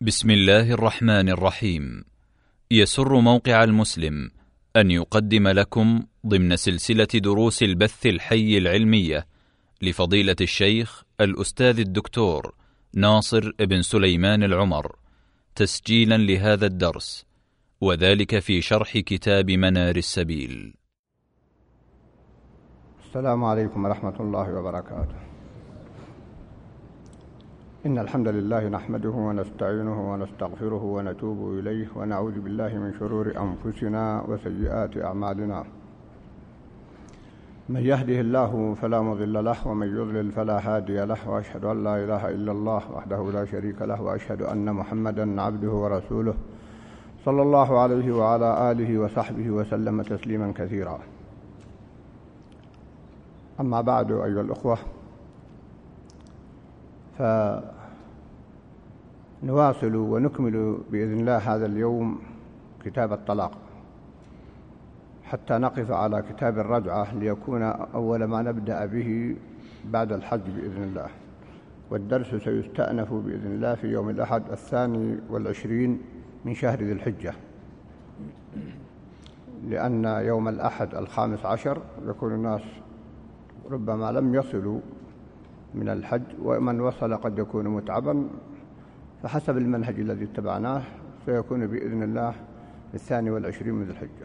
بسم الله الرحمن الرحيم. يسر موقع المسلم أن يقدم لكم ضمن سلسلة دروس البث الحي العلمية لفضيلة الشيخ الأستاذ الدكتور ناصر بن سليمان العمر تسجيلا لهذا الدرس، وذلك في شرح كتاب منار السبيل. السلام عليكم ورحمة الله وبركاته. إن الحمد لله نحمده ونستعينه ونستغفره ونتوب إليه ونعوذ بالله من شرور أنفسنا وسيئات أعمالنا. من يهده الله فلا مضل له ومن يضلل فلا هادي له، وأشهد أن لا إله إلا الله وحده لا شريك له، وأشهد أن محمدا عبده ورسوله صلى الله عليه وعلى آله وصحبه وسلم تسليما كثيرا. أما بعد أيها الأخوة، فنواصل ونكمل بإذن الله هذا اليوم كتاب الطلاق، حتى نقف على كتاب الرجعة ليكون أول ما نبدأ به بعد الحج بإذن الله. والدرس سيستأنف بإذن الله في يوم الأحد 22 من شهر ذي الحجة، لأن يوم الأحد 15 يكون الناس ربما لم يصلوا من الحج، ومن وصل قد يكون متعبا، فحسب المنهج الذي اتبعناه سيكون بإذن الله 22 من ذي الحجة.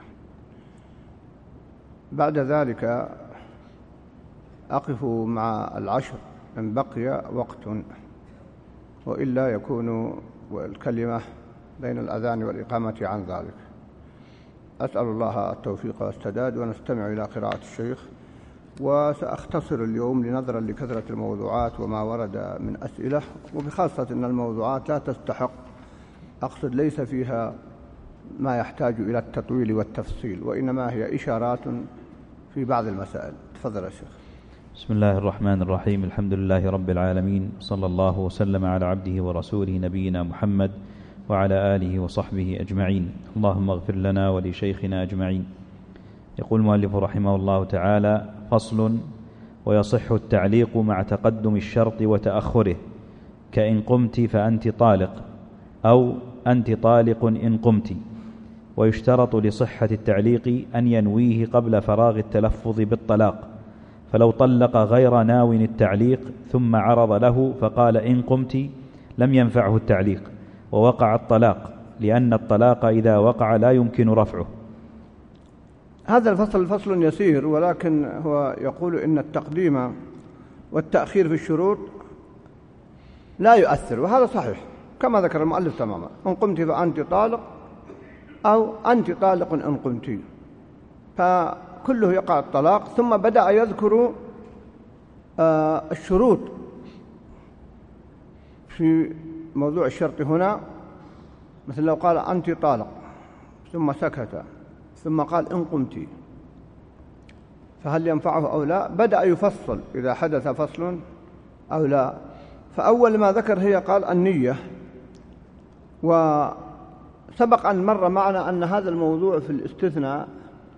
بعد ذلك أقف مع العشر إن بقي وقت، وإلا يكون الكلمة بين الأذان والإقامة عن ذلك. أسأل الله التوفيق والسداد، ونستمع إلى قراءة الشيخ. وسأختصر اليوم لنظرا لكثرة الموضوعات وما ورد من أسئلة، وبخاصة أن الموضوعات لا تستحق، أقصد ليس فيها ما يحتاج إلى التطويل والتفصيل، وإنما هي إشارات في بعض المسائل. تفضل يا شيخ. بسم الله الرحمن الرحيم. الحمد لله رب العالمين، صلى الله وسلم على عبده ورسوله نبينا محمد وعلى آله وصحبه أجمعين. اللهم اغفر لنا ولشيخنا أجمعين. يقول المؤلف رحمه الله تعالى: فصل: ويصح التعليق مع تقدم الشرط وتأخره، كإن قمت فأنت طالق، أو أنت طالق إن قمت. ويشترط لصحة التعليق أن ينويه قبل فراغ التلفظ بالطلاق، فلو طلق غير ناو التعليق ثم عرض له فقال إن قمت لم ينفعه التعليق، ووقع الطلاق، لأن الطلاق إذا وقع لا يمكن رفعه. هذا الفصل فصل يسير، ولكن هو يقول إن التقديم والتأخير في الشروط لا يؤثر، وهذا صحيح كما ذكر المؤلف تماما. إن قمت فأنت طالق، أو أنت طالق إن قمت، فكله يقع الطلاق. ثم بدأ يذكر الشروط في موضوع الشرط هنا، مثل لو قال أنت طالق ثم سكت ثم قال إن قمت، فهل ينفعه أو لا؟ بدأ يفصل إذا حدث فصل أو لا. فأول ما ذكر هي قال النية، وسبق أن مر معنا أن هذا الموضوع في الاستثناء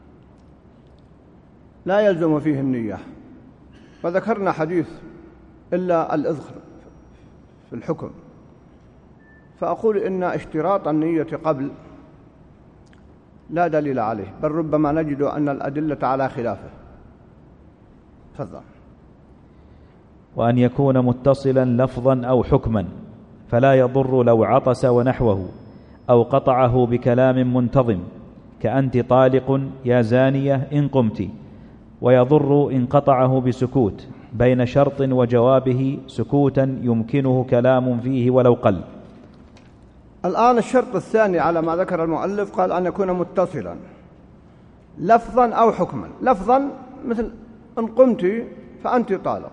لا يلزم فيه النية، وذكرنا حديث إلا الإذخر في الحكم. فأقول إن اشتراط النية قبل لا دليل عليه، بل ربما نجد أن الأدلة على خلافه. تفضل. وأن يكون متصلا لفظا أو حكما، فلا يضر لو عطس ونحوه، أو قطعه بكلام منتظم، كأنت طالق يا زانية إن قمت. ويضر إن قطعه بسكوت بين شرط وجوابه، سكوتا يمكنه كلام فيه ولو قل. الآن الشرط الثاني على ما ذكر المؤلف، قال أن يكون متصلا لفظا أو حكما. لفظا مثل إن قمت فأنت طالق.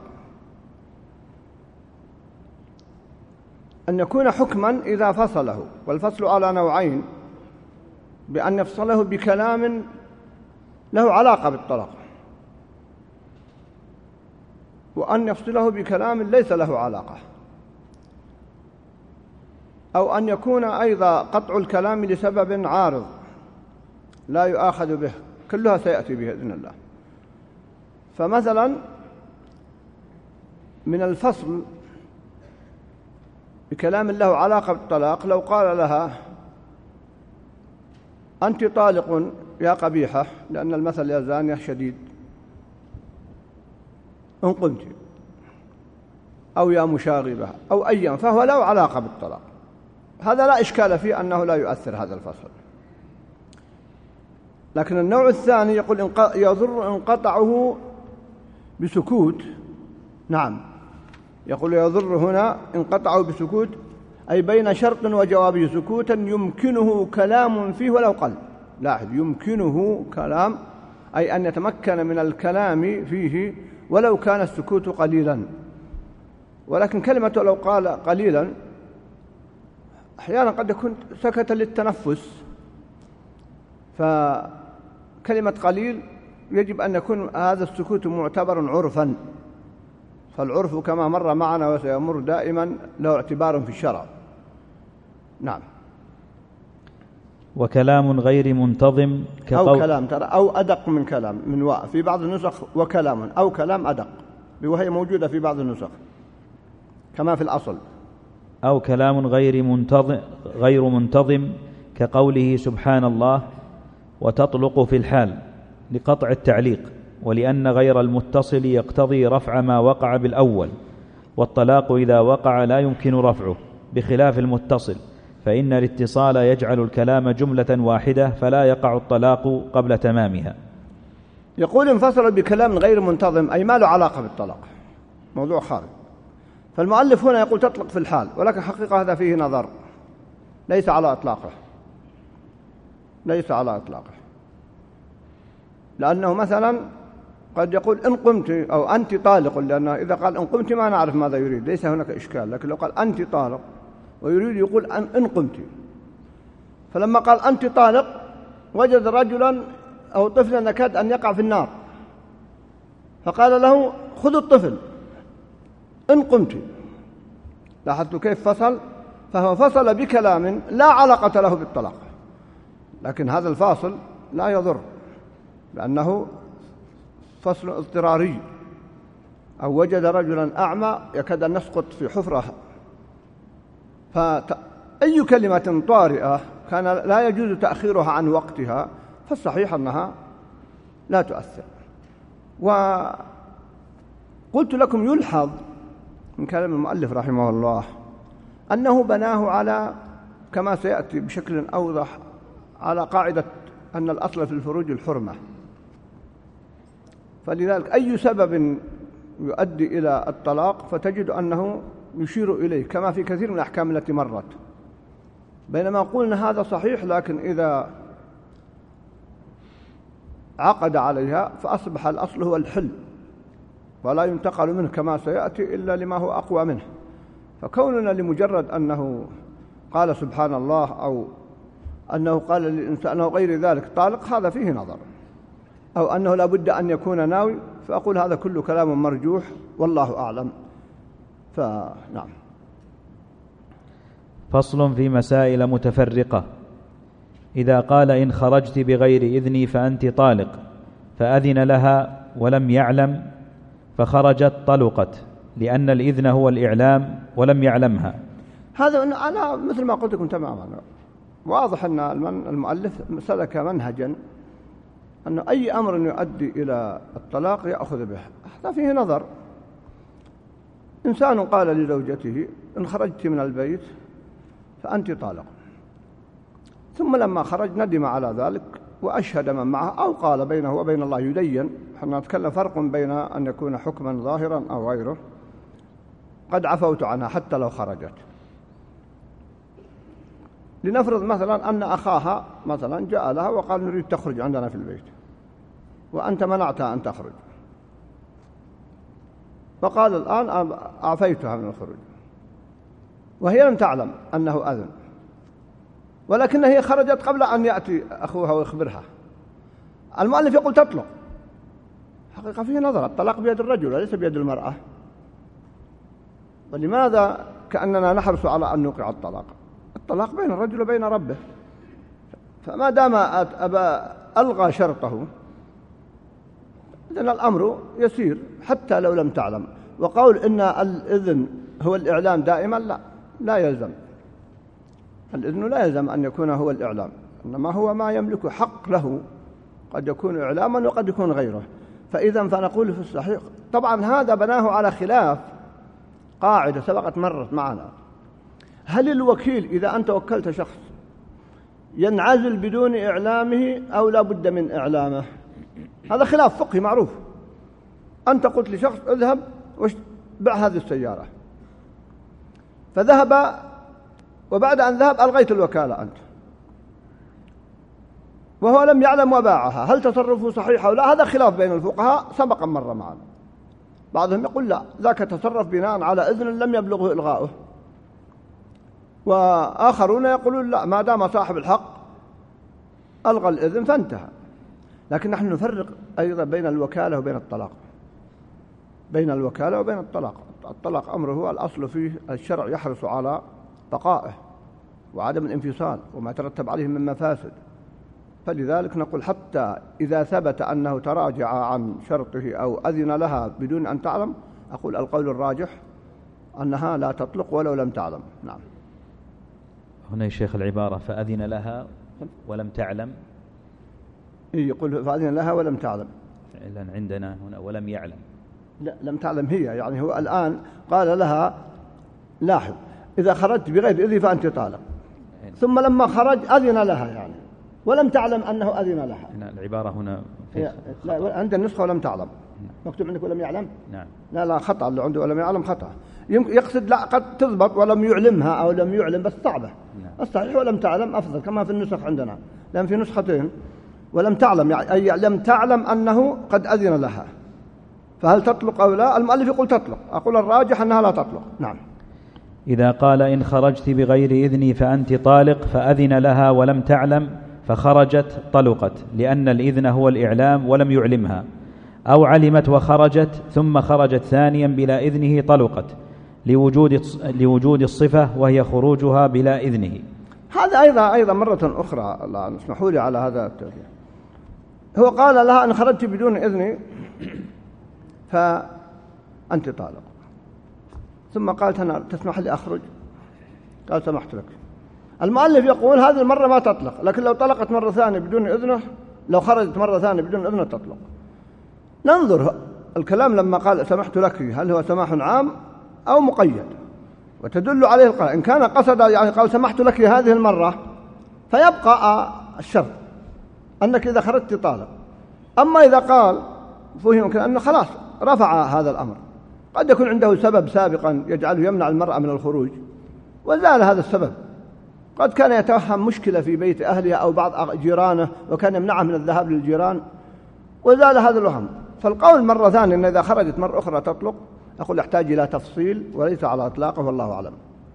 أن يكون حكما إذا فصله، والفصل على نوعين: بأن يفصله بكلام له علاقة بالطلاق، وأن يفصله بكلام ليس له علاقة، أو أن يكون أيضا قطع الكلام لسبب عارض لا يؤاخذ به. كلها سيأتي بإذن الله. فمثلا من الفصل بكلام له علاقة بالطلاق، لو قال لها أنت طالق يا قبيحة، لأن المثل يا زانية شديد، إن قمت، أو يا مشاغبة أو أيا، فهو له علاقة بالطلاق، هذا لا إشكال فيه أنه لا يؤثر هذا الفصل. لكن النوع الثاني يقول يضر انقطعه بسكوت. نعم، يقول يضر هنا انقطعه بسكوت، أي بين شرط وجوابه سكوتا يمكنه كلام فيه ولو قل. لاحظ، يمكنه كلام، أي أن يتمكن من الكلام فيه ولو كان السكوت قليلا. ولكن كلمة لو قال قليلا أحيانا قد يكون سكت للتنفس، فكلمة قليل يجب أن يكون هذا السكوت معتبر عرفا، فالعرف كما مر معنا وسيمر دائما له اعتبار في الشرع. نعم. وكلام غير منتظم أو كلام، ترى أو أدق من كلام، من في بعض النسخ وكلام، أو كلام أدق، وهي موجودة في بعض النسخ كما في الأصل. أو كلام غير منتظم كقوله سبحان الله وتطلق في الحال لقطع التعليق، ولأن غير المتصل يقتضي رفع ما وقع بالأول، والطلاق إذا وقع لا يمكن رفعه، بخلاف المتصل فإن الاتصال يجعل الكلام جملة واحدة فلا يقع الطلاق قبل تمامها. يقول انفصل بكلام غير منتظم، أي ما له علاقة بالطلاق، موضوع خارج. فالمؤلف هنا يقول تطلق في الحال، ولكن حقيقة هذا فيه نظر، ليس على إطلاقه، ليس على إطلاقه، لأنه مثلا قد يقول إن قمت أو أنت طالق، لأنه إذا قال إن قمت ما نعرف ماذا يريد، ليس هناك إشكال. لكن لو قال أنت طالق ويريد يقول إن قمت، فلما قال أنت طالق وجد رجلا أو طفلا يكاد أن يقع في النار، فقال له خذ الطفل إن قمت. لاحظتوا كيف فصل؟ فهو فصل بكلام لا علاقة له بالطلاق، لكن هذا الفاصل لا يضر لأنه فصل اضطراري. أو وجد رجلا أعمى يكاد أن يسقط في حفرة، فأي كلمة طارئة كان لا يجوز تأخيرها عن وقتها، فالصحيح أنها لا تؤثر. وقلت لكم يلحظ من كلام المؤلف رحمه الله أنه بناه على، كما سيأتي بشكل أوضح، على قاعدة أن الأصل في الفروج الحرمة، فلذلك أي سبب يؤدي إلى الطلاق فتجد أنه يشير إليه، كما في كثير من الأحكام التي مرت. بينما قلنا هذا صحيح، لكن إذا عقد عليها فأصبح الأصل هو الحل، ولا ينتقل منه كما سيأتي إلا لما هو أقوى منه. فكوننا لمجرد أنه قال سبحان الله أو أنه قال للإنسان أنه غير ذلك طالق، هذا فيه نظر، أو أنه لا بد أن يكون ناوي، فأقول هذا كله كلام مرجوح والله أعلم. فنعم. فصل في مسائل متفرقة. إذا قال إن خرجت بغير إذني فأنت طالق، فأذن لها ولم يعلم فخرجت طلقت، لأن الإذن هو الإعلام ولم يعلمها. هذا أنا مثل ما قلت لكم تماما، واضح أن المؤلف سلك منهجا أن أي أمر يؤدي إلى الطلاق يأخذ به. هذا فيه نظر. إنسان قال لزوجته إن خرجت من البيت فأنت طالق، ثم لما خرج ندم على ذلك وأشهد من معه، أو قال بينه وبين الله يدين. احنا نتكلم فرق بين أن يكون حكما ظاهرا أو غيره. قد عفوت عنها حتى لو خرجت. لنفرض مثلا أن أخاها مثلا جاء لها وقال نريد تخرج عندنا في البيت، وأنت منعتها أن تخرج، فقال الآن أعفيتها من الخروج، وهي لم تعلم أنه أذن، ولكن هي خرجت قبل أن يأتي أخوها ويخبرها. المؤلف يقول تطلق. حقيقة فيه نظر، الطلاق بيد الرجل وليس بيد المرأة. ولماذا كأننا نحرص على أن نوقع الطلاق؟ الطلاق بين الرجل وبين ربه، فما دام ألغى شرطه إذن الأمر يسير حتى لو لم تعلم. وقول إن الإذن هو الإعلام دائما، لا، لا يلزم، الإذن لا يلزم أن يكون هو الإعلام، إنما هو ما يملك حق له، قد يكون إعلاما وقد يكون غيره. فإذا فنقول في الصحيح طبعا هذا بناه على خلاف قاعدة سبقت مرت معنا، هل الوكيل إذا أنت وكلت شخص ينعزل بدون إعلامه أو لا بد من إعلامه؟ هذا خلاف فقهي معروف. أنت قلت لشخص اذهب وبع هذه السيارة، فذهب وبعد أن ذهب ألغيت الوكالة أنت وهو لم يعلم وباعها، هل تصرفه صحيح أو لا؟ هذا خلاف بين الفقهاء سبق مرة معنا. بعضهم يقول لا، ذاك تصرف بناء على إذن لم يبلغه إلغاؤه، وآخرون يقولون لا، ما دام صاحب الحق ألغى الإذن فانتهى. لكن نحن نفرق أيضا بين الوكالة وبين الطلاق، بين الوكالة وبين الطلاق. الطلاق أمره الأصل فيه الشرع يحرص على بقائه وعدم الانفصال وما ترتب عليه من مفاسد، فلذلك نقول حتى إذا ثبت أنه تراجع عن شرطه أو أذن لها بدون أن تعلم، أقول القول الراجح أنها لا تطلق ولو لم تعلم. نعم. هنا يا شيخ العبارة فأذن لها ولم تعلم، يقول فأذن لها ولم تعلم، فعلا عندنا هنا ولم يعلم. لا، لم تعلم هي، يعني هو الآن قال لها لاحظ إذا خرجت بغير إذن فأنت طالق، ثم لما خرج أذن لها يعني ولم تعلم أنه أذن لها. هنا العبارة هنا لا، عند النسخة ولم تعلم، مكتوب عندك ولم يعلم. نعم. لا خطأ، اللي عنده ولم يعلم خطأ. يقصد لا، قد تضبط ولم يعلمها أو لم يعلم بس صعبة. الصحيح ولم تعلم أفضل كما في النسخ عندنا، لأن في نسختين ولم تعلم يعني أي لم تعلم أنه قد أذن لها، فهل تطلق أو لا؟ المؤلف يقول تطلق، أقول الراجح أنها لا تطلق. نعم. إذا قال إن خرجت بغير إذني فأنت طالق فأذن لها ولم تعلم فخرجت طلقت، لأن الإذن هو الإعلام ولم يعلمها، أو علمت وخرجت ثم خرجت ثانيا بلا إذنه طلقت لوجود الصفة وهي خروجها بلا إذنه. هذا أيضا مرة أخرى، الله اسمحوا لي على هذا التوضيح. هو قال لها إن خرجت بدون إذني فأنت طالق، ثم قالت أنا تسمح لي أخرج؟ قال سمحت لك. المؤلف يقول هذه المرة ما تطلق، لكن لو طلقت مرة ثانية بدون إذنه، لو خرجت مرة ثانية بدون إذنه تطلق. ننظر الكلام لما قال سمحت لك هل هو سماح عام أو مقيد، وتدل عليه القرائن. إن كان قصد يعني قال سمحت لك هذه المرة فيبقى الشرط أنك إذا خرجت طالق. أما إذا قال فهم أنه خلاص رفع هذا الأمر، قد يكون عنده سبب سابقا يجعله يمنع المرأة من الخروج وزال هذا السبب، قد كان يتوهم مشكلة في بيت أهلها أو بعض جيرانه وكان يمنعه من الذهاب للجيران وزال هذا الوهم. فالقول مرة ثانية أن إذا خرجت مرة أخرى تطلق أقول يحتاج إلى تفصيل وليس على إطلاقه، والله أعلم.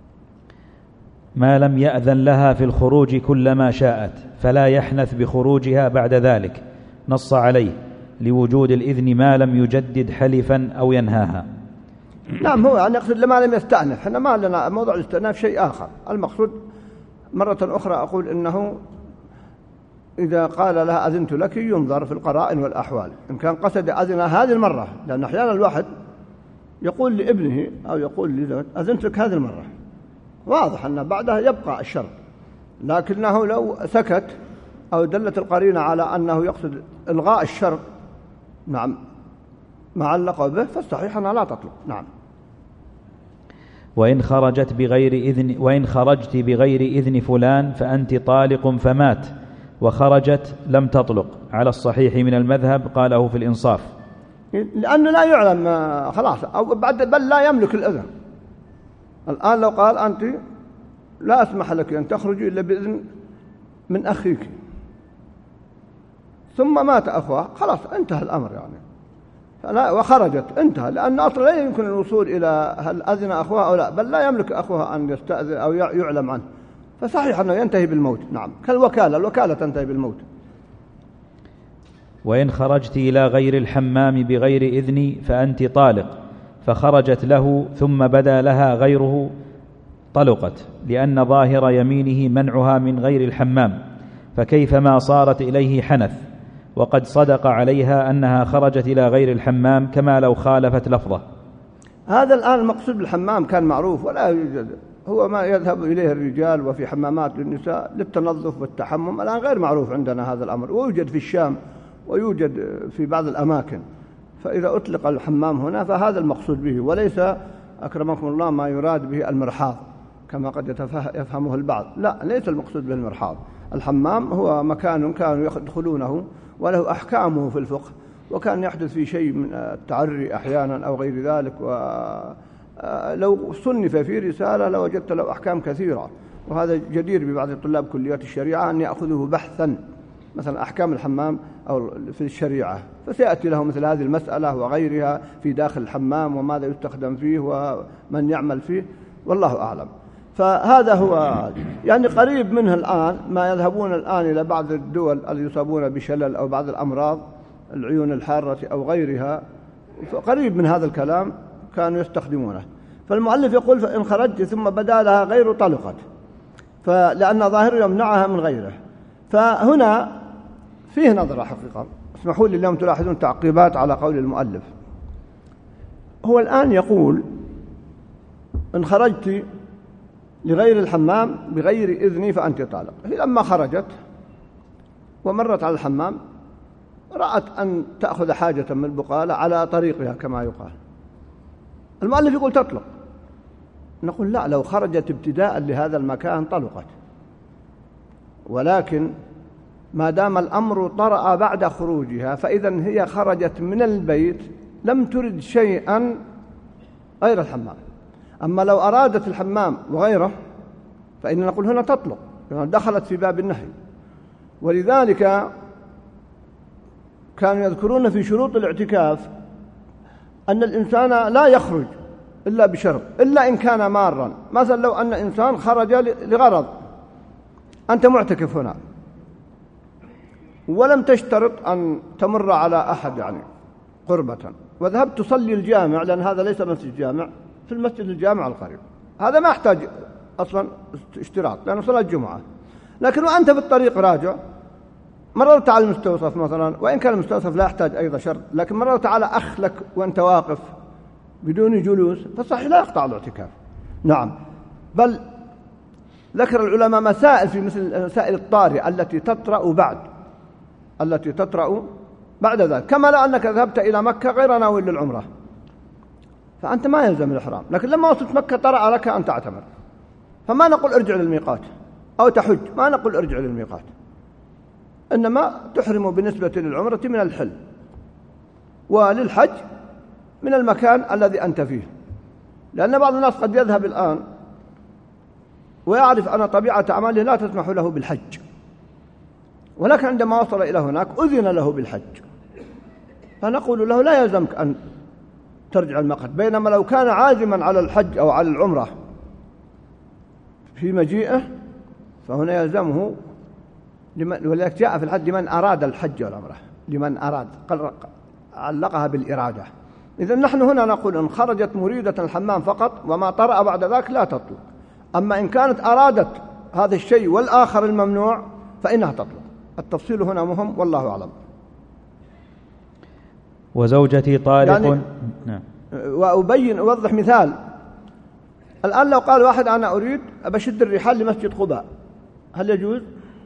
ما لم يأذن لها في الخروج كلما شاءت فلا يحنث بخروجها بعد ذلك، نص عليه لوجود الإذن ما لم يجدد حلفا أو ينهاها. نعم، هو يعني يقصد لما لم يستأنف. احنا ما لنا موضوع الاستئناف شيء آخر. المقصود مرة أخرى أقول إنه إذا قال لها أذنت لك ينظر في القرائن والأحوال، إن كان قصد أذن هذه المرة، لأن أحيانا الواحد يقول لابنه أو يقول لزوجته أذنت لك هذه المرة، واضح أن بعدها يبقى الشرط، لكنه لو سكت أو دلت القرينة على أنه يقصد إلغاء الشرط ما علق به فالصحيح أنها لا تطلق. نعم. وإن خرجت بغير إذن فلان فأنت طالق فمات وخرجت لم تطلق على الصحيح من المذهب، قاله في الإنصاف، لأنه لا يعلم خلاص أو بل لا يملك الإذن. الآن لو قال أنت لا أسمح لك أن تخرجي إلا بإذن من أخيك، ثم مات أخوها، خلاص انتهى الأمر يعني، وخرجت انتهى، لأن أصلا لا يمكن الوصول إلى هل أذن أخوها أو لا، بل لا يملك أخوها أن يستأذن أو يعلم عنه، فصحيح أنه ينتهي بالموت. نعم، الوكالة تنتهي بالموت. وإن خرجت إلى غير الحمام بغير إذن فأنت طالق، فخرجت له ثم بدا لها غيره طلقت، لأن ظاهر يمينه منعها من غير الحمام، فكيفما صارت إليه حنث، وقد صدق عليها أنها خرجت إلى غير الحمام كما لو خالفت لفظه. هذا الآن المقصود بالحمام كان معروف ولا يوجد، هو ما يذهب إليه الرجال وفي حمامات للنساء للتنظف والتحمم. الآن غير معروف عندنا هذا الأمر، ويوجد في الشام ويوجد في بعض الأماكن. فإذا أطلق الحمام هنا فهذا المقصود به، وليس أكرمكم الله ما يراد به المرحاض كما قد يفهمه البعض. لا، ليس المقصود به المرحاض. الحمام هو مكان كانوا يدخلونه وله أحكامه في الفقه، وكان يحدث فيه شيء من التعري أحيانا أو غير ذلك، ولو صنف في رسالة لوجدت له أحكام كثيرة. وهذا جدير ببعض طلاب كليات الشريعة أن يأخذوه بحثا، مثلا أحكام الحمام أو في الشريعة، فسيأتي له مثل هذه المسألة وغيرها في داخل الحمام وماذا يستخدم فيه ومن يعمل فيه، والله أعلم. فهذا هو يعني قريب منه الآن ما يذهبون الآن إلى بعض الدول اللي يصابون بشلل أو بعض الأمراض العيون الحارة أو غيرها، فقريب من هذا الكلام كانوا يستخدمونه. فالمؤلف يقول فإن خرجت ثم بدا لها غير طلقت، فلأن ظاهر يمنعها من غيره. فهنا فيه نظرة حقيقة، اسمحوا لي اليوم تلاحظون تعقيبات على قول المؤلف. هو الآن يقول إن خرجت لغير الحمام بغير إذني فأنت طالق. هي لما خرجت ومرت على الحمام رأت أن تأخذ حاجة من البقالة على طريقها كما يقال، المؤلف يقول تطلق. نقول لا، لو خرجت ابتداء لهذا المكان طلقت، ولكن ما دام الأمر طرأ بعد خروجها فإذا هي خرجت من البيت لم ترد شيئا غير الحمام. أما لو أرادت الحمام وغيره فإننا نقول هنا تطلق، دخلت في باب النهي. ولذلك كانوا يذكرون في شروط الاعتكاف أن الإنسان لا يخرج إلا بشرط، إلا إن كان مارا. مثلا لو أن إنسان خرج لغرض، أنت معتكف هنا ولم تشترط أن تمر على أحد يعني قربة، وذهبت تصلي الجامع، لأن هذا ليس مسجد جامع، في المسجد الجامع القريب، هذا ما يحتاج أصلا اشتراط لأنه صلاة الجمعة. لكن وأنت في الطريق راجع مررت على المستوصف مثلا، وإن كان المستوصف لا يحتاج أيضا شرط، لكن مررت على أخ لك وأنت واقف بدون جلوس فصحيح لا يقطع الاعتكاف. نعم، بل ذكر العلماء مسائل في مثل مسائل الطارئة التي تطرأ بعد ذلك، كما لو أنك ذهبت إلى مكة غير ناوي للعمرة فأنت ما يلزم الإحرام، لكن لما وصلت مكة طرأ لك أن تعتمر، فما نقول ارجع للميقات أو تحج، ما نقول ارجع للميقات، إنما تحرم بالنسبة للعمرة من الحل، وللحج من المكان الذي أنت فيه. لأن بعض الناس قد يذهب الآن ويعرف أن طبيعة أعماله لا تسمح له بالحج، ولكن عندما وصل إلى هناك أذن له بالحج، فنقول له لا يلزمك أن ترجع الميقات. بينما لو كان عازما على الحج أو على العمرة في مجيئه فهنا يلزمه، ولذلك جاء في الحج لمن أراد الحج والعمرة، لمن أراد، علقها بالإرادة. إذن نحن هنا نقول إن خرجت مريدة الحمام فقط وما طرأ بعد ذلك لا تطلق، أما إن كانت أرادت هذا الشيء والآخر الممنوع فإنها تطلق. التفصيل هنا مهم والله أعلم. وزوجتي طالق يعني نعم. أوضح مثال. الآن لو قال واحد أنا أريد أبشد الرحال لمسجد قباء، هل يجوز؟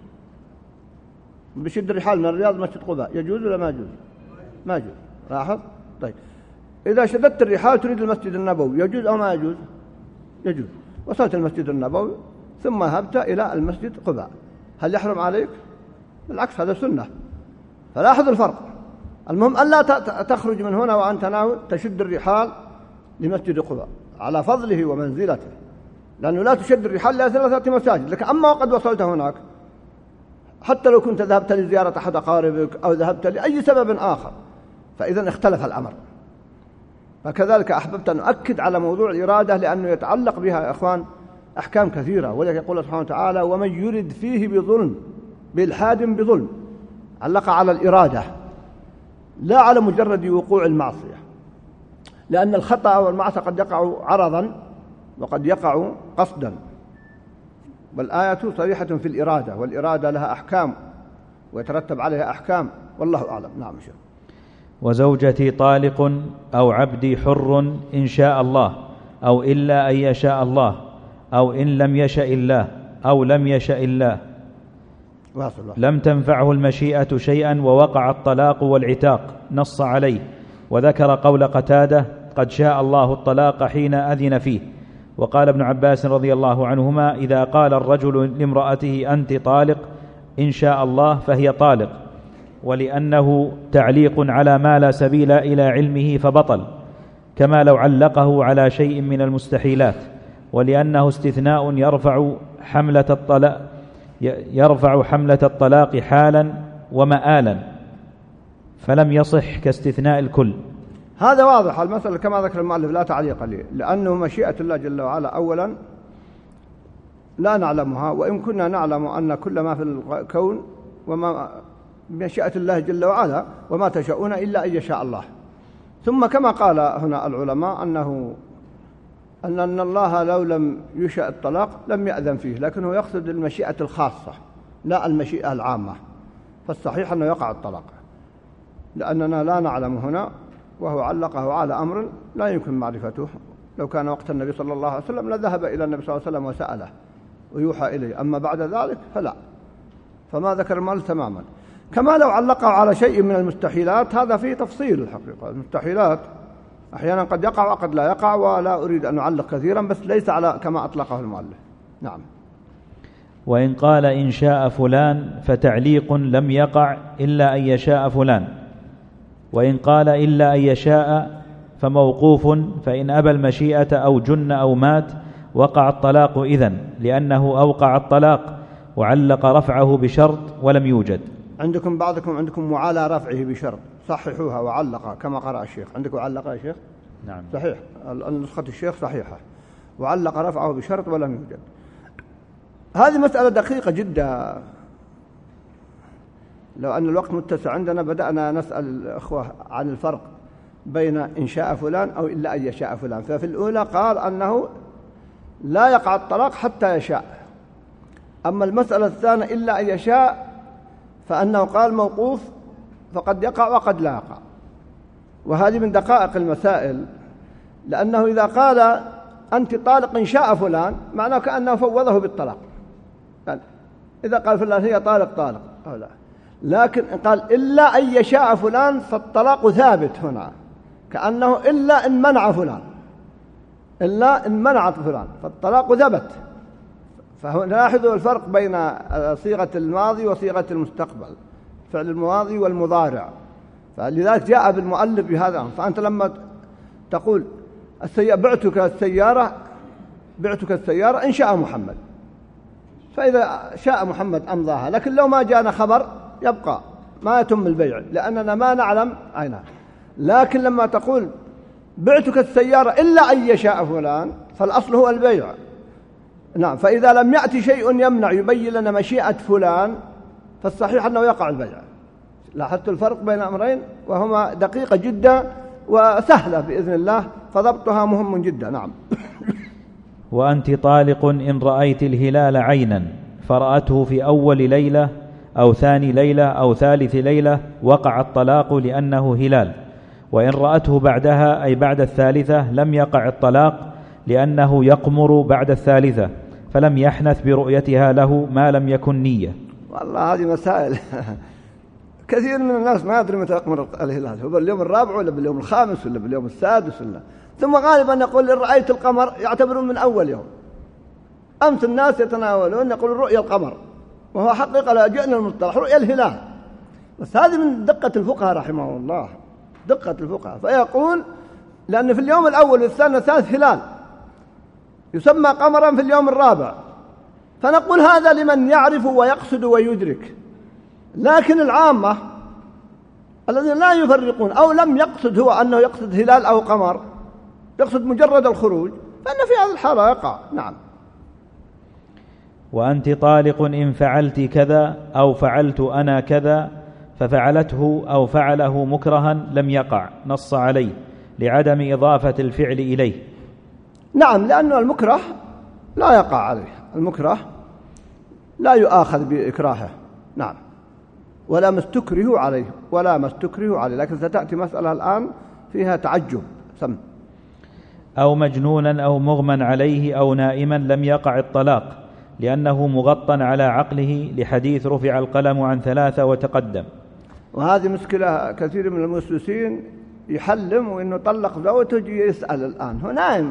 بشد الرحال من الرياض مسجد قباء يجوز ولا ما يجوز؟ ما يجوز. لاحظ؟ طيب إذا شددت الرحال تريد المسجد النبوي يجوز أو ما يجوز؟ يجوز. وصلت المسجد النبوي ثم ذهبت إلى المسجد قباء، هل يحرم عليك؟ بالعكس، هذا سنة. فلاحظ الفرق. المهم أن لا تخرج من هنا وأنت ناوي تشد الرحال لمسجد قباء على فضله ومنزلته، لأنه لا تشد الرحال إلى 3 مساجد. لكن أما وقد وصلت هناك حتى لو كنت ذهبت لزيارة أحد أقاربك أو ذهبت لأي سبب آخر فإذا اختلف الأمر. فكذلك أحببت أن أؤكد على موضوع الإرادة، لأنه يتعلق بها يا إخوان أحكام كثيرة. ولذلك يقول سبحانه وتعالى ومن يرد فيه بظلم بإلحاد بظلم، علق على الإرادة لا على مجرد وقوع المعصية، لأن الخطأ والمعصية قد يقع عرضا وقد يقع قصدا، والآية صريحة في الإرادة، والإرادة لها أحكام ويترتب عليها أحكام، والله أعلم. نعم شيخ. وزوجتي طالق أو عبدي حر إن شاء الله أو إلا أن يشاء الله أو إن لم يشأ الله أو لم يشأ الله لم تنفعه المشيئة شيئا ووقع الطلاق والعتاق، نص عليه. وذكر قول قتادة: قد شاء الله الطلاق حين أذن فيه. وقال ابن عباس رضي الله عنهما: إذا قال الرجل لامرأته أنت طالق إن شاء الله فهي طالق، ولأنه تعليق على ما لا سبيل إلى علمه فبطل، كما لو علقه على شيء من المستحيلات، ولأنه استثناء يرفع حملة الطلاق حالا ومآلا، فلم يصح كاستثناء الكل. هذا واضح المسألة كما ذكر المؤلف، لا تعليق لي، لأنه مشيئة الله جل وعلا أولا لا نعلمها، وإن كنا نعلم أن كل ما في الكون وما مشيئة الله جل وعلا وما تشاءون إلا أن يشاء الله. ثم كما قال هنا العلماء أن الله لو لم يشاء الطلاق لم يأذن فيه، لكنه يقصد المشيئة الخاصة لا المشيئة العامة، فالصحيح أنه يقع الطلاق، لأننا لا نعلم هنا، وهو علقه على أمر لا يمكن معرفته. لو كان وقت النبي صلى الله عليه وسلم لذهب إلى النبي صلى الله عليه وسلم وسأله ويوحى إليه، أما بعد ذلك فلا. فما ذكر المال تماما. كما لو علقه على شيء من المستحيلات، هذا فيه تفصيل الحقيقة. المستحيلات أحيانا قد يقع وقد لا يقع، ولا أريد أن أعلق كثيرا، بس ليس على كما أطلقه المؤلف. نعم. وإن قال إن شاء فلان فتعليق لم يقع إلا أن يشاء فلان، وإن قال إلا أن يشاء فموقوف، فإن أبى المشيئة أو جن أو مات وقع الطلاق إذن، لأنه أوقع الطلاق وعلق رفعه بشرط ولم يوجد. عندكم معالى رفعه بشرط، صححوها وعلق كما قرأ الشيخ. عندكم علق يا شيخ؟ نعم صحيح، النسخة الشيخ صحيحة، وعلق رفعه بشرط ولم يوجد. هذه مسألة دقيقة جدا. لو أن الوقت متسع عندنا بدأنا نسأل الأخوة عن الفرق بين إن شاء فلان أو إلا أن يشاء فلان. ففي الأولى قال أنه لا يقع الطلاق حتى يشاء. أما المسألة الثانية إلا أن يشاء فأنه قال موقوف، فقد يقع وقد لا يقع. وهذه من دقائق المسائل، لأنه إذا قال أنت طالق إن شاء فلان معناه كأنه فوضه بالطلاق، يعني إذا قال فلان هي طالق أو لا. لكن قال إلا أن يشاء فلان فالطلاق ثابت هنا، كأنه إلا إن منع فلان، إلا إن منعت فلان فالطلاق ثبت. فلاحظوا الفرق بين صيغة الماضي وصيغة المستقبل، فعل الماضي والمضارع. فلذلك جاء بالمؤلف بهذا. فأنت لما تقول بعتك السيارة إن شاء محمد، فإذا شاء محمد أمضاها، لكن لو ما جاءنا خبر يبقى ما يتم البيع، لأننا ما نعلم أين. لكن لما تقول بعتك السيارة إلا أن يشاء فلان، فالأصل هو البيع. نعم. فإذا لم يأتي شيء يمنع يبين لنا مشيئة فلان، فالصحيح أنه يقع البيع. لاحظت الفرق بين أمرين وهما دقيقة جدا وسهلة بإذن الله، فضبطها مهم جدا. نعم. وأنت طالق إن رأيت الهلال عينا فرأته في أول ليلة أو ثاني ليلة أو ثالث ليلة وقع الطلاق لأنه هلال، وإن رأته بعدها أي بعد الثالثة لم يقع الطلاق لأنه يقمر بعد الثالثة، فلم يحنث برؤيتها له ما لم يكن نية. والله هذه مسائل كثير من الناس ما يدري متى يقمر الهلال، هو باليوم الرابع ولا باليوم الخامس ولا باليوم السادس ولا. ثم غالبا يقول إن رأيت القمر يعتبرون من أول يوم. أمس الناس يتناولون يقول رؤيا القمر، وهو حقيقة لا جئنا المصطلح رؤيا الهلال. بس هذه من دقة الفقهاء رحمه الله، دقة الفقهاء. فيقول لأن في اليوم الأول والثاني والثالث هلال يسمى قمرا في اليوم الرابع، فنقول هذا لمن يعرف ويقصد ويدرك. لكن العامة الذين لا يفرقون أو لم يقصد هو أنه يقصد هلال أو قمر، يقصد مجرد الخروج، فإن في هذه الحالة يقع. نعم. وأنت طالق إن فعلت كذا أو فعلت أنا كذا ففعلته أو فعله مكرها لم يقع، نص عليه لعدم إضافة الفعل إليه. نعم، لأنه المكره لا يقع عليه، المكره لا يؤاخذ بإكراهه. نعم. ولا ما استكره عليه، لكن ستأتي مسألة الآن فيها تعجب. أو مجنونا أو مغمى عليه أو نائما لم يقع الطلاق، لأنه مغطى على عقله، لحديث رفع القلم عن 3 وتقدم. وهذه مشكلة كثير من المسلسين يحلم وإنه طلق زوجته يجي يسأل الآن، هو نائم،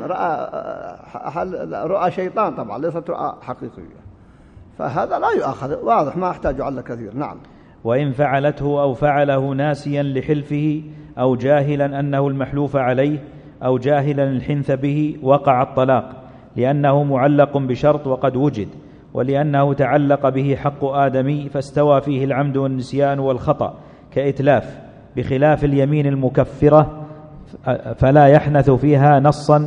رؤى شيطان طبعا ليست رؤى حقيقية، فهذا لا يؤخذ، واضح ما أحتاج على كثير. نعم. وإن فعلته أو فعله ناسيا لحلفه أو جاهلا أنه المحلوف عليه أو جاهلا الحنث به وقع الطلاق، لأنه معلق بشرط وقد وجد، ولأنه تعلق به حق آدمي فاستوى فيه العمد والنسيان والخطأ كإتلاف، بخلاف اليمين المكفرة فلا يحنث فيها نصا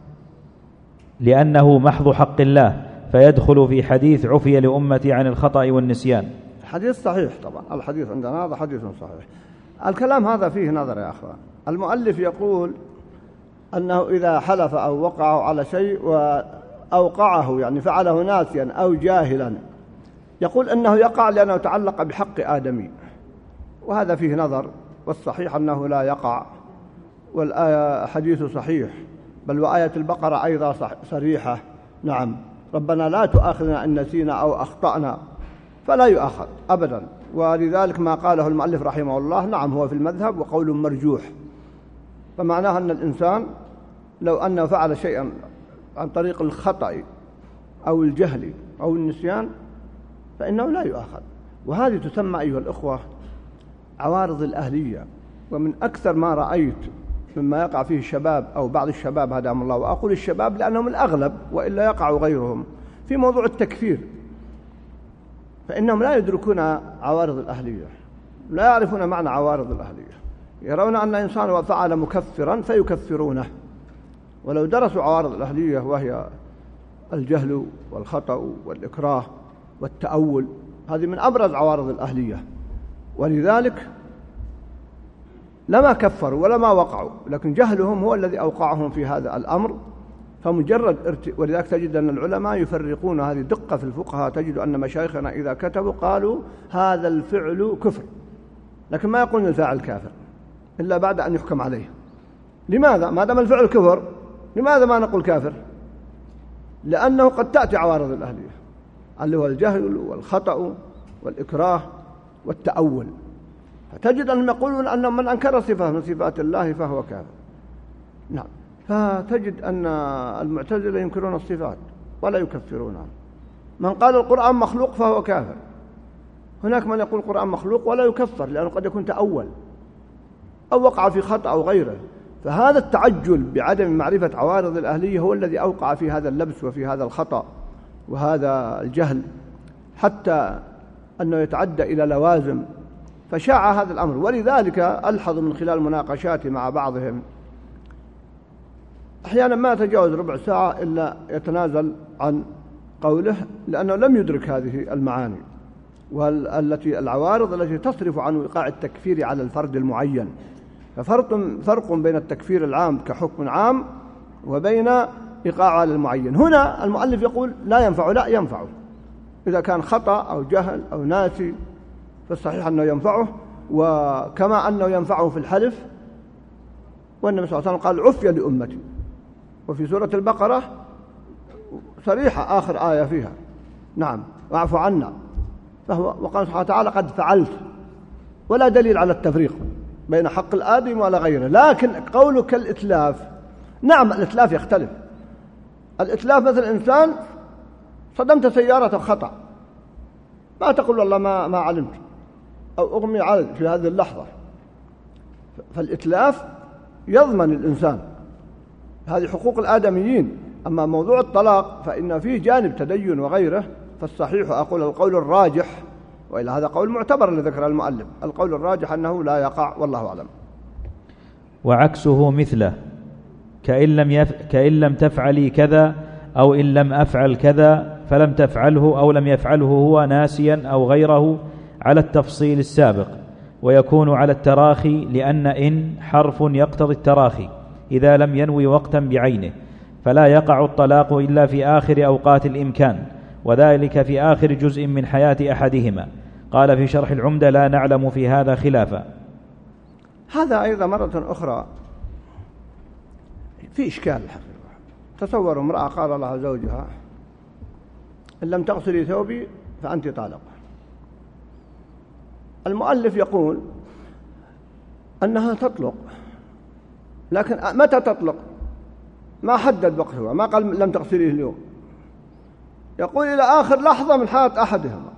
لأنه محض حق الله، فيدخل في حديث عفي لأمتي عن الخطأ والنسيان. حديث صحيح طبعا، الحديث عندنا هذا حديث صحيح. الكلام هذا فيه نظر يا أخوان. المؤلف يقول أنه إذا حلف أو وقع على شيء وأوقعه، يعني فعله ناسيا أو جاهلا، يقول أنه يقع لأنه تعلق بحق آدمي، وهذا فيه نظر، والصحيح أنه لا يقع، والآية حديث صحيح، بل وآية البقرة أيضا صريحة. نعم، ربنا لا تؤاخذنا إن نسينا أو أخطأنا، فلا يؤاخذ أبدا. ولذلك ما قاله المؤلف رحمه الله نعم هو في المذهب وقول مرجوح، فمعناه أن الإنسان لو أنه فعل شيئا عن طريق الخطأ أو الجهل أو النسيان فإنه لا يؤاخذ. وهذه تسمى أيها الأخوة عوارض الأهلية. ومن أكثر ما رأيت مما يقع فيه الشباب أو بعض الشباب هداهم الله، وأقول الشباب لأنهم الأغلب وإلا يقع غيرهم، في موضوع التكفير، فإنهم لا يدركون عوارض الأهلية، لا يعرفون معنى عوارض الأهلية، يرون أن إنسان فعل مكفرا فيكفرونه، ولو درسوا عوارض الأهلية وهي الجهل والخطأ والإكراه والتأول، هذه من أبرز عوارض الأهلية، ولذلك لما كفروا ولا ما وقعوا، لكن جهلهم هو الذي أوقعهم في هذا الأمر. فمجرد ولذلك تجد أن العلماء يفرقون، هذه دقة في الفقهاء، تجد أن مشايخنا إذا كتبوا قالوا هذا الفعل كفر، لكن ما يقولون الفاعل كافر إلا بعد أن يحكم عليه. لماذا؟ ما دام الفعل كفر لماذا ما نقول كافر؟ لأنه قد تأتي عوارض الأهلية اللي هو الجهل والخطأ والإكراه والتأول، فتجد أنهم يقولون أن من أنكر صفة من صفات الله فهو كافر. نعم، فتجد أن المعتزلة ينكرون الصفات ولا يكفرونها. من قال القرآن مخلوق فهو كافر. هناك من يقول القرآن مخلوق ولا يكفر لأنه قد يكون تأول أو وقع في خطأ أو غيره. فهذا التعجل بعدم معرفة عوارض الأهلية هو الذي أوقع في هذا اللبس وفي هذا الخطأ وهذا الجهل، حتى أنه يتعدى إلى لوازم، فشاع هذا الأمر. ولذلك ألحظ من خلال مناقشاتي مع بعضهم أحيانا ما يتجاوز ربع ساعة إلا يتنازل عن قوله، لأنه لم يدرك هذه المعاني والتي العوارض التي تصرف عن وقاع التكفير على الفرد المعين. ففرق بين التكفير العام كحكم عام وبين إيقاعه على المعين. هنا المؤلف يقول لا ينفع، لا ينفع إذا كان خطأ أو جهل أو ناسي، فالصحيح أنه ينفعه، وكما أنه ينفعه في الحلف. والنبي صلى الله عليه وسلم قال عفي لأمتي، وفي سورة البقرة صريحة آخر آية فيها نعم واعف عنا، وقال سبحانه وتعالى قد فعلت، ولا دليل على التفريق بين حق الآدم ولا غيره. لكن قولك الإتلاف، نعم الإتلاف يختلف. الإتلاف مثل إنسان صدمت سيارة خطأ، ما تقول والله ما علمت أو أغمي علي في هذه اللحظة، فالإتلاف يضمن الإنسان، هذه حقوق الآدميين. أما موضوع الطلاق فإن فيه جانب تدين وغيره، فالصحيح أقول القول الراجح، وإلى هذا قول معتبر اللي ذكر المؤلف، القول الراجح أنه لا يقع، والله أعلم. وعكسه مثله كإن لم تفعلي كذا أو إن لم أفعل كذا فلم تفعله أو لم يفعله هو ناسيا أو غيره على التفصيل السابق، ويكون على التراخي، لأن إن حرف يقتضي التراخي إذا لم ينوي وقتا بعينه، فلا يقع الطلاق إلا في آخر أوقات الإمكان، وذلك في آخر جزء من حياة أحدهما. قال في شرح العمدة لا نعلم في هذا خلافا. هذا أيضا مرة أخرى في إشكال الحقيقة. تصوروا امرأة قال لها زوجها إن لم تغسلي ثوبي فأنت طالق. المؤلف يقول أنها تطلق، لكن متى تطلق؟ ما حدد وقتها، ما قال لم تغسليه اليوم، يقول إلى آخر لحظة من حياة أحدهما،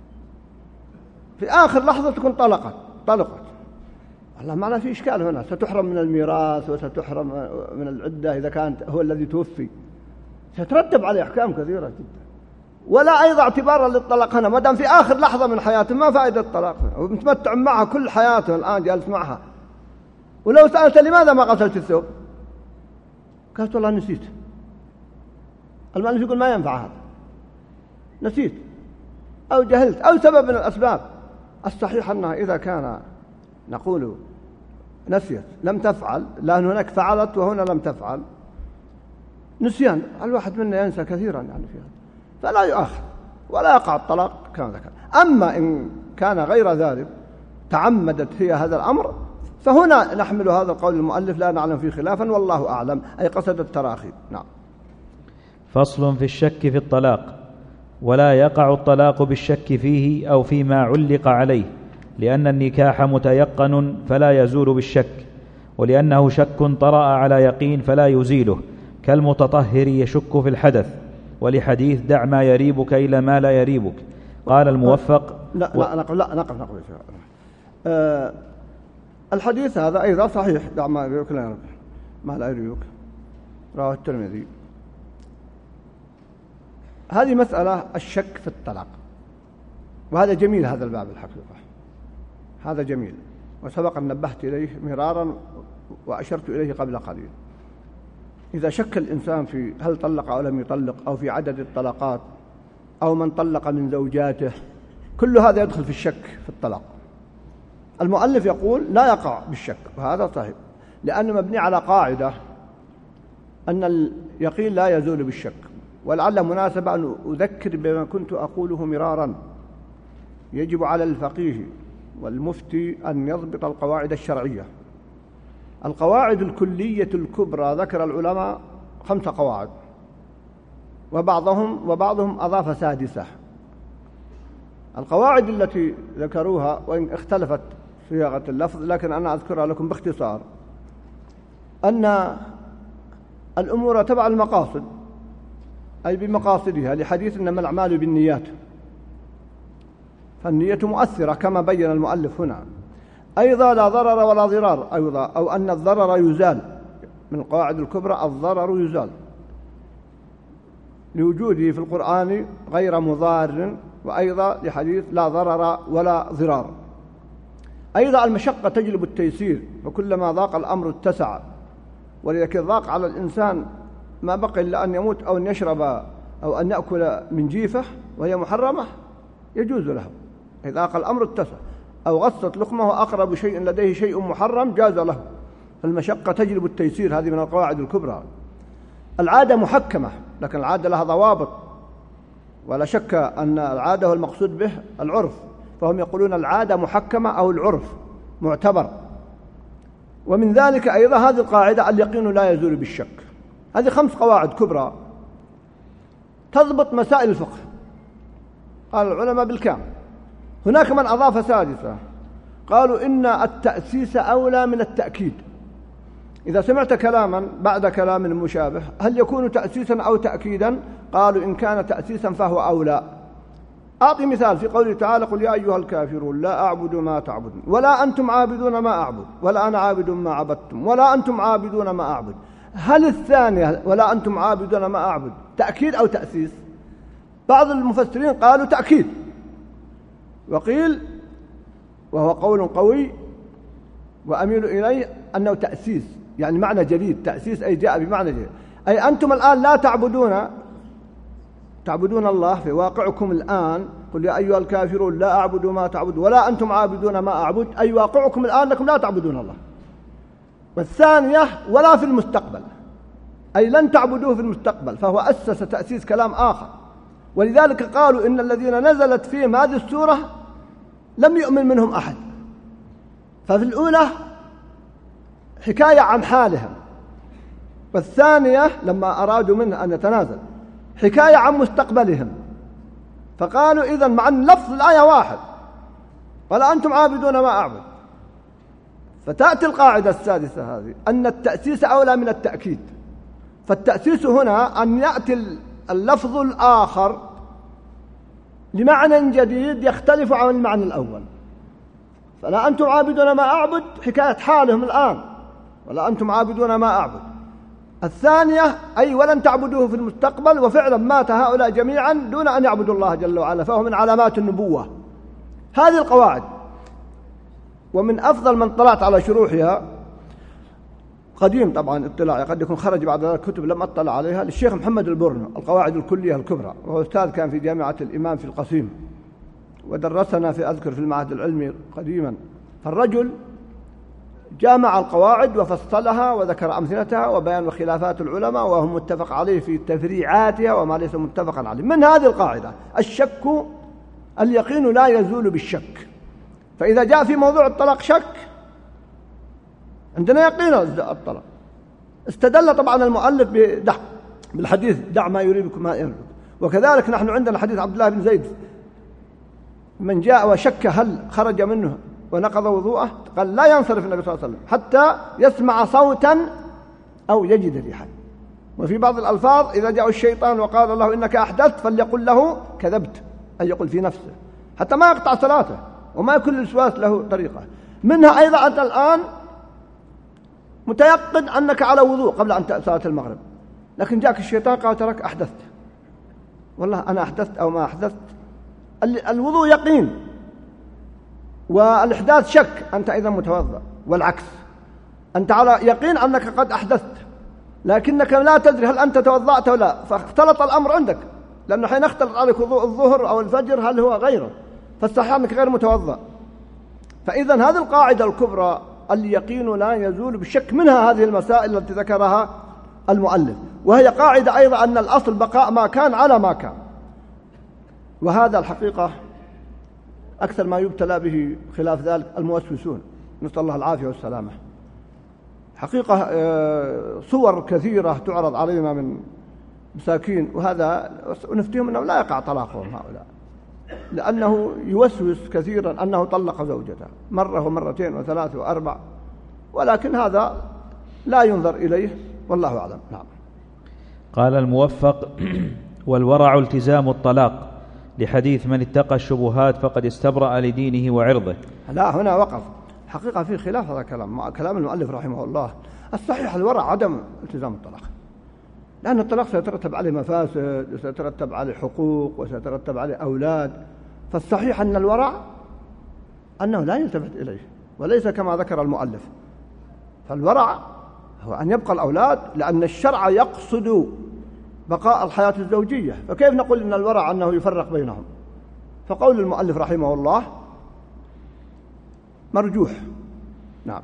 في آخر لحظة تكون طلقت. والله معنا في إشكال هنا، ستحرم من الميراث وستحرم من العدة إذا كان هو الذي توفي، سترتب عليه أحكام كثيرة جدا. ولا أيضا اعتبارا للطلاق هنا، ما دام في آخر لحظة من حياته ما فائدة الطلاق، ومتمتع معها كل حياته الآن جالس معها. ولو سألت لماذا ما غسلت الثوب؟ قالت والله نسيت. المؤلف يقول ما ينفع هذا، نسيت أو جهلت أو سبب من الأسباب. الصحيح أنها إذا كان نقول نسيت لم تفعل، لأن هناك فعلت وهنا لم تفعل، نسيان الواحد منا ينسى كثيرا يعني فيها، فلا يؤاخذ ولا يقع الطلاق كما ذكر. أما إن كان غير ذلك تعمدت هي هذا الأمر، فهنا نحمل هذا القول المؤلف لا نعلم فيه خلافا والله أعلم، أي قصد التراخي. نعم. فصل في الشك في الطلاق. ولا يقع الطلاق بالشك فيه أو فيما علق عليه، لأن النكاح متيقن فلا يزول بالشك، ولأنه شك طرأ على يقين فلا يزيله، كالمتطهر يشك في الحدث، ولحديث دع ما يريبك إلى ما لا يريبك. قال الموفق نقف الحديث هذا أيضا صحيح، دع ما يريبك ما لا يريبك، رواه الترمذي. هذه مسألة الشك في الطلاق، وهذا جميل، هذا الباب الحقيقة هذا جميل، وسبق أن نبهت إليه مرارا وأشرت إليه قبل قليل. إذا شك الإنسان في هل طلق أو لم يطلق، أو في عدد الطلقات، أو من طلق من زوجاته، كل هذا يدخل في الشك في الطلاق. المؤلف يقول لا يقع بالشك، وهذا صحيح، لأنه مبني على قاعدة أن اليقين لا يزول بالشك. ولعل مناسبة أن أذكر بما كنت أقوله مرارا، يجب على الفقيه والمفتي أن يضبط القواعد الشرعية. القواعد الكلية الكبرى ذكر العلماء 5 قواعد، وبعضهم أضاف 6. القواعد التي ذكروها وإن اختلفت صياغة اللفظ، لكن أنا أذكرها لكم باختصار، أن الأمور تبع المقاصد، أي بمقاصدها، لحديث إنما الأعمال بالنيات، فالنية مؤثرة كما بين المؤلف هنا. أيضا لا ضرر ولا ضرار، أيضا أو أن الضرر يزال، من القواعد الكبرى الضرر يزال لوجوده في القرآن غير مضار، وأيضا لحديث لا ضرر ولا ضرار. أيضا المشقة تجلب التيسير، وكلما ضاق الأمر اتسع، ولذلك ضاق على الإنسان ما بقي إلا أن يموت أو أن يشرب أو أن يأكل من جيفة وهي محرمة يجوز له، إذا ضاق الأمر اتسع، أو غصت لقمه أقرب شيء لديه شيء محرم جاز له. فالمشقة تجلب التيسير، هذه من القواعد الكبرى. العادة محكمة، لكن العادة لها ضوابط، ولا شك أن العادة هو المقصود به العرف، فهم يقولون العادة محكمة أو العرف معتبر. ومن ذلك أيضا هذه القاعدة اليقين لا يزول بالشك. هذه 5 قواعد كبرى تضبط مسائل الفقه، قال العلماء بالكامل. هناك من أضاف 6، قالوا إن التأسيس أولى من التأكيد. إذا سمعت كلاما بعد كلام مشابه هل يكون تأسيسا أو تأكيدا؟ قالوا إن كان تأسيسا فهو أولى. أعطي مثال في قوله تعالى قل يا أيها الكافرون لا أعبد ما تعبدون ولا أنتم عابدون ما أعبد ولا أنا عابد ما عبدتم ولا أنتم عابدون ما أعبد. هل الثانية ولا أنتم عابدون ما أعبد تأكيد أو تأسيس؟ بعض المفسرين قالوا تأكيد، وقيل وهو قول قوي وأميل إليه أنه تأسيس، يعني معنى جديد. تأسيس أي جاء بمعنى جديد، أي أنتم الآن لا تعبدون الله في واقعكم الآن. قل يا أيها الكافرون لا أعبد ما تعبد ولا أنتم عابدون ما أعبد، أي واقعكم الآن لكم لا تعبدون الله. والثانية ولا في المستقبل، أي لن تعبدوه في المستقبل، فهو أسس تأسيس كلام آخر. ولذلك قالوا إن الذين نزلت فيهم هذه السورة لم يؤمن منهم أحد، ففي الأولى حكاية عن حالهم، والثانية لما أرادوا منه أن يتنازل حكاية عن مستقبلهم، فقالوا إذن مع أن لفظ الآية واحد ولا أنتم عابدون ما أعبد، فتأتي القاعدة السادسة هذه أن التأسيس أولى من التأكيد. فالتأسيس هنا أن يأتي اللفظ الآخر لمعنى جديد يختلف عن المعنى الأول. فلا أنتم عابدون ما أعبد حكاية حالهم الآن، ولا أنتم عابدون ما أعبد. الثانية أي ولن تعبدوه في المستقبل، وفعلا مات هؤلاء جميعا دون أن يعبدوا الله جل وعلا، فهو من علامات النبوة. هذه القواعد، ومن أفضل من طلعت على شروحها قديم طبعا اطلاعي، قد يكون خرج بعد ذلك كتب لم أطلع عليها، للشيخ محمد البرنو، القواعد الكلية الكبرى، وهو أستاذ كان في جامعة الإمام في القصيم، ودرسنا في أذكر في المعهد العلمي قديما. فالرجل جامع القواعد وفصلها وذكر أمثلتها وبيان خلافات العلماء، وهو متفق عليه في تفريعاتها وما ليس متفقا عليه. من هذه القاعدة الشك اليقين لا يزول بالشك، فإذا جاء في موضوع الطلاق شك عندنا يقين الطلاق. استدل طبعا المؤلف بالحديث دع ما يريبك ما يريبك، وكذلك نحن عندنا حديث عبد الله بن زيد من جاء وشك هل خرج منه ونقض وضوءه قال لا ينصرف النبي صلى الله عليه وسلم حتى يسمع صوتا أو يجد ريحا. وفي بعض الألفاظ إذا جاء الشيطان وقال له إنك أحدثت فليقل له كذبت، أي يقول في نفسه حتى ما يقطع صلاته وما يكون الوسواس له طريقة. منها أيضا أنت الآن متيقن أنك على وضوء قبل أن صلاة المغرب، لكن جاءك الشيطان قال ترك أحدثت، والله أنا أحدثت أو ما أحدثت. الوضوء يقين والإحداث شك، أنت إذا متوضأ، والعكس أنت على يقين أنك قد أحدثت لكنك لا تدري هل أنت توضأت أو لا، فاختلط الأمر عندك، لأنه حين اختلط عليك وضوء الظهر أو الفجر هل هو غيره، فالصحيح أنك غير متوضأ. فإذا هذه القاعدة الكبرى اليقين لا يزول بالشك، منها هذه المسائل التي ذكرها المؤلف، وهي قاعدة أيضا أن الأصل بقاء ما كان على ما كان. وهذا الحقيقة أكثر ما يبتلى به خلاف ذلك الموسوسون، نسأل الله العافية والسلامة. حقيقة صور كثيرة تعرض علينا من مساكين، وهذا ونفتهم أنه لا يقع طلاقهم هؤلاء، لأنه يوسوس كثيرا أنه طلق زوجته مرة ومرتين وثلاث وأربع، ولكن هذا لا ينظر إليه والله أعلم. نعم. قال الموفق: والورع التزام الطلاق، لحديث من اتقى الشبهات فقد استبرأ لدينه وعرضه. لا، هنا وقف. حقيقة في خلاف هذا كلام المؤلف رحمه الله. الصحيح الورع عدم التزام الطلاق، لأن الطلاق سيترتب عليه مفاسد وسيترتب عليه حقوق وسيترتب عليه أولاد. فالصحيح أن الورع أنه لا يلتفت إليه، وليس كما ذكر المؤلف. فالورع هو أن يبقى الأولاد، لأن الشرع يقصد بقاء الحياة الزوجية، فكيف نقول إن الورع أنه يفرق بينهم؟ فقول المؤلف رحمه الله مرجوح. نعم.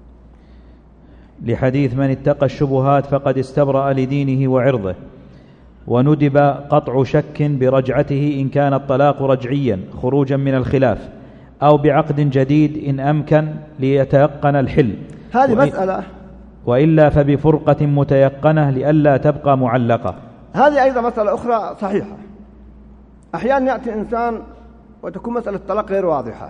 لحديث من اتقى الشبهات فقد استبرأ لدينه وعرضه. وندب قطع شك برجعته إن كان الطلاق رجعيا خروجا من الخلاف، أو بعقد جديد إن أمكن ليتيقن الحل. هذه مسألة. وإلا فبفرقة متيقنة لئلا تبقى معلقة. هذه أيضا مسألة أخرى صحيحة. أحيانا يأتي إنسان وتكون مسألة الطلاق غير واضحة،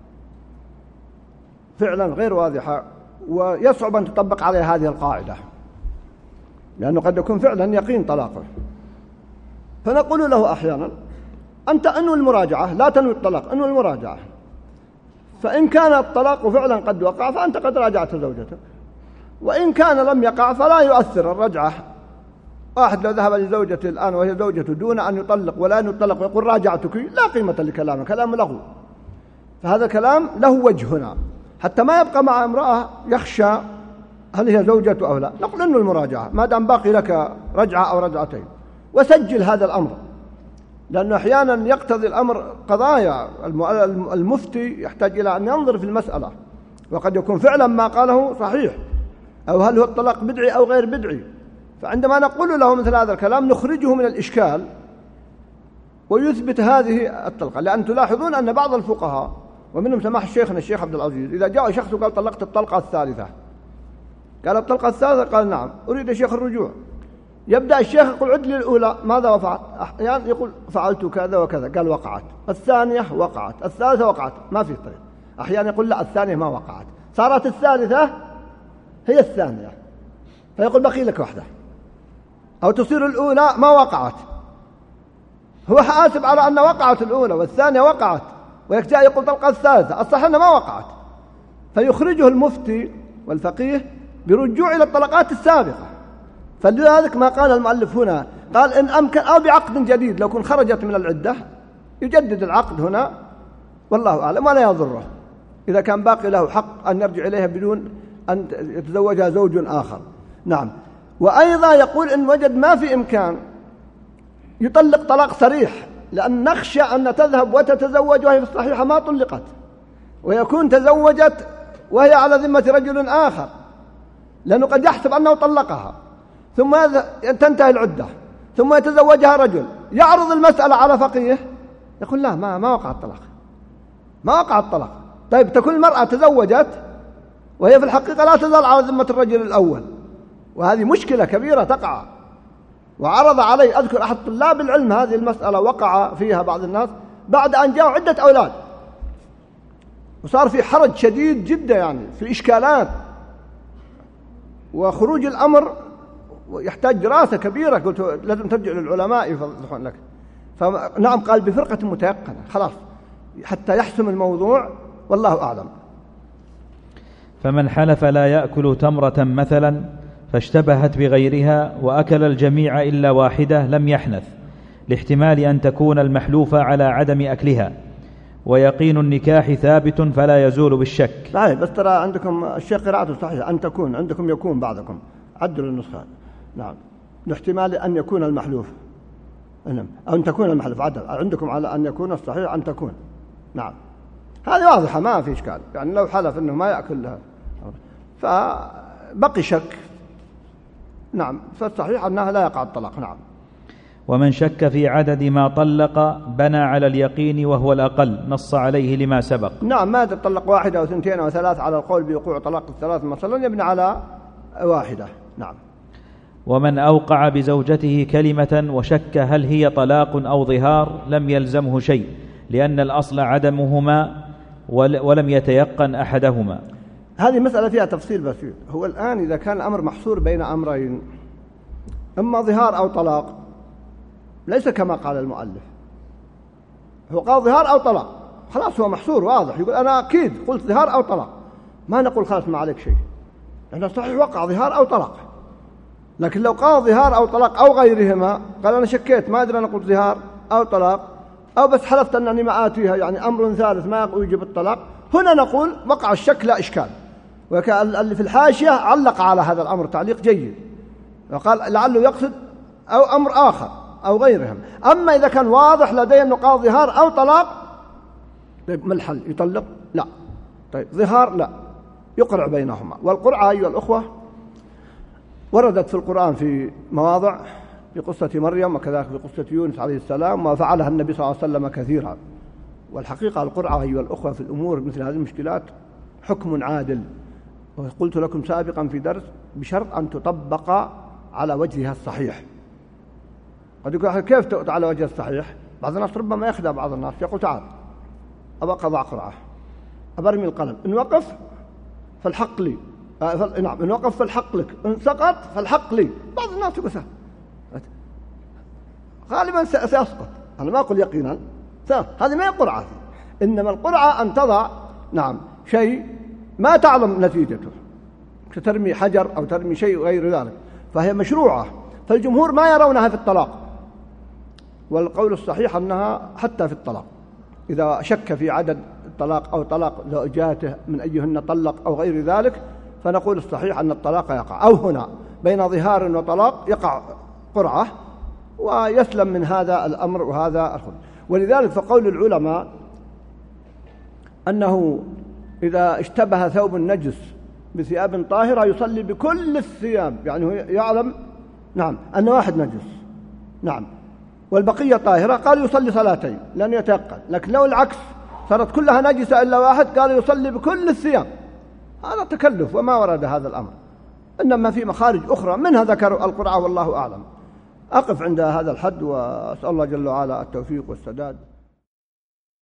فعلا غير واضحة، ويصعب أن تطبق عليه هذه القاعدة، لأنه قد يكون فعلا يقين طلاقه. فنقول له أحيانا أنت أنوي المراجعة، لا تنوي الطلاق، أنوي المراجعة، فإن كان الطلاق فعلا قد وقع فأنت قد راجعت زوجتك، وإن كان لم يقع فلا يؤثر الرجعة. واحد لو ذهب لزوجته الآن وهي زوجته دون أن يطلق ولا أن يطلق ويقول راجعتك، لا قيمة لكلامه، كلام لغو. فهذا كلام له وجه هنا، حتى ما يبقى مع امرأة يخشى هل هي زوجته أو لا. نقول إنه المراجعة ما دام باقي لك رجعة أو رجعتين، وسجل هذا الأمر، لأنه أحيانا يقتضي الأمر قضايا. المفتي يحتاج إلى أن ينظر في المسألة، وقد يكون فعلا ما قاله صحيح، أو هل هو الطلاق بدعي أو غير بدعي. فعندما نقول له مثل هذا الكلام نخرجه من الإشكال ويثبت هذه الطلقة. لأن تلاحظون أن بعض الفقهاء ومنهم سماح شيخنا الشيخ عبد العزيز إذا جاء شخص وقال طلقت الطلقة الثالثة قال الطلقة الثالثة، قال نعم أريد يا شيخ الرجوع. يبدأ الشيخ يقول عد لي الأولى ماذا وفعت، أحيانا يقول فعلت كذا وكذا، قال وقعت. الثانية وقعت، الثالثة وقعت، ما في طريق. أحيانا يقول لا الثانية ما وقعت، صارت الثالثة هي الثانية، فيقول بقي لك واحدة. أو تصير الأولى ما وقعت، هو حاسب على أن وقعت الأولى والثانية وقعت، ويجاء يقول طلقة الثالثة، الصح أنها ما وقعت، فيخرجه المفتي والفقيه برجوع إلى الطلقات السابقة. فلذلك ما قال المؤلف هنا، قال إن أمكن أو بعقد جديد، لو كن خرجت من العدة يجدد العقد هنا والله أعلم، ولا يضره إذا كان باقي له حق أن يرجع إليها بدون أن يتزوجها زوج آخر. نعم. وأيضا يقول إن وجد ما في إمكان يطلق طلاق صريح، لأن نخشى أن تذهب وتتزوج وهي في الصحيحة ما طلقت، ويكون تزوجت وهي على ذمة رجل آخر، لأنه قد يحسب أنه طلقها ثم تنتهي العدة ثم يتزوجها رجل، يعرض المسألة على فقيه يقول لا ما وقع الطلاق، ما وقع الطلاق. طيب تكون المرأة تزوجت وهي في الحقيقة لا تزال على ذمة الرجل الأول، وهذه مشكلة كبيرة تقع. وعرض علي، أذكر أحد طلاب العلم هذه المسألة وقع فيها بعض الناس بعد أن جاءوا عدة أولاد، وصار في حرج شديد جدا، يعني في إشكالات وخروج الأمر يحتاج دراسة كبيرة. قلت لازم ترجع للعلماء يفضحون لك. فنعم قال بفرقة متيقنة خلاص حتى يحسم الموضوع والله أعلم. فمن حلف لا يأكل تمرة مثلا فاشتبهت بغيرها وأكل الجميع إلا واحدة لم يحنث، لاحتمال أن تكون المحلوفة على عدم أكلها، ويقين النكاح ثابت فلا يزول بالشك. صحيح، بس ترى عندكم الشيخ قراءته صحيحة، أن تكون عندكم يكون بعضكم، عدلوا النسخة. نعم، لاحتمال أن يكون المحلوف، نعم، أو أن تكون المحلوف، عدل عندكم على أن يكون الصحيح أن تكون. نعم، هذه واضحة ما في إشكال، يعني لو حلف أنه ما يأكلها فبقي شك، نعم، فالصحيح أنها لا يقع الطلاق. نعم. ومن شك في عدد ما طلق بنى على اليقين وهو الأقل، نص عليه لما سبق. نعم، ما تطلق واحدة أو اثنتين أو ثلاث على القول بوقوع طلاق الثلاث مثلا يبنى على واحدة. نعم. ومن أوقع بزوجته كلمة وشك هل هي طلاق أو ظهار لم يلزمه شيء، لأن الأصل عدمهما ولم يتيقن أحدهما. هذه مسألة فيها تفصيل بسيط. هو الآن إذا كان الأمر محصور بين أمرين، إما ظهار أو طلاق، ليس كما قال المؤلف، هو قال ظهار أو طلاق، خلاص هو محصور واضح، يقول أنا أكيد قلت ظهار أو طلاق، ما نقول خلاص ما عليك شيء، لأنه صحيح وقع ظهار أو طلاق. لكن لو قال ظهار أو طلاق أو غيرهما، قال أنا شكيت ما أدري أنا قلت ظهار أو طلاق، أو بس حلفت أنني ما آتيها، يعني أمر ثالث ما يوجب الطلاق، هنا نقول وقع الشك لا إشكال. واللي في الحاشية علق على هذا الأمر تعليق جيد، وقال لعله يقصد أو أمر آخر أو غيرهم. أما إذا كان واضح لدي أنه قال ظهار أو طلاق، طيب ما الحل؟ يطلق؟ لا. طيب ظهار؟ لا، يقرع بينهما. والقرعة أيها الأخوة وردت في القرآن في مواضع، في قصة مريم وكذلك في قصة يونس عليه السلام، وفعلها النبي صلى الله عليه وسلم كثيرا. والحقيقة القرعة أيها الأخوة في الأمور مثل هذه المشكلات حكم عادل، وقلت لكم سابقا في درس بشرط أن تطبق على وجهها الصحيح. قد يقول كيف على وجه الصحيح؟ بعض الناس ربما يخدع بعض الناس، يقول تعال أبقى أضع قرعة، أبرمي القلم، إن وقف فالحق لي، نعم إن وقف فالحق لك، إن سقط فالحق لي. بعض الناس يقول غالبا سيسقط، أنا ما أقول يقينا، هذه ما هي قرعة، إنما القرعة أن تضع نعم شيء ما تعلم نتيجته، كترمي حجر أو ترمي شيء غير ذلك، فهي مشروعة. فالجمهور ما يرونها في الطلاق، والقول الصحيح أنها حتى في الطلاق إذا شك في عدد الطلاق أو طلاق زوجاته من أيهن طلق أو غير ذلك، فنقول الصحيح أن الطلاق يقع، أو هنا بين ظهار وطلاق يقع قرعة ويسلم من هذا الأمر وهذا الخلق. ولذلك فقول العلماء أنه إذا اشتبه ثوب النجس بثياب طاهرة يصلي بكل الثياب، يعني هو يعلم نعم أن واحد نجس نعم والبقية طاهرة، قال يصلي صلاتين لأنه يتيقن. لكن لو العكس صارت كلها نجسة إلا واحد، قال يصلي بكل الثياب، هذا تكلف وما ورد هذا الأمر. إنما في مخارج أخرى منها ذكر القرعة والله أعلم. أقف عند هذا الحد وأسأل الله جل وعلا التوفيق والسداد.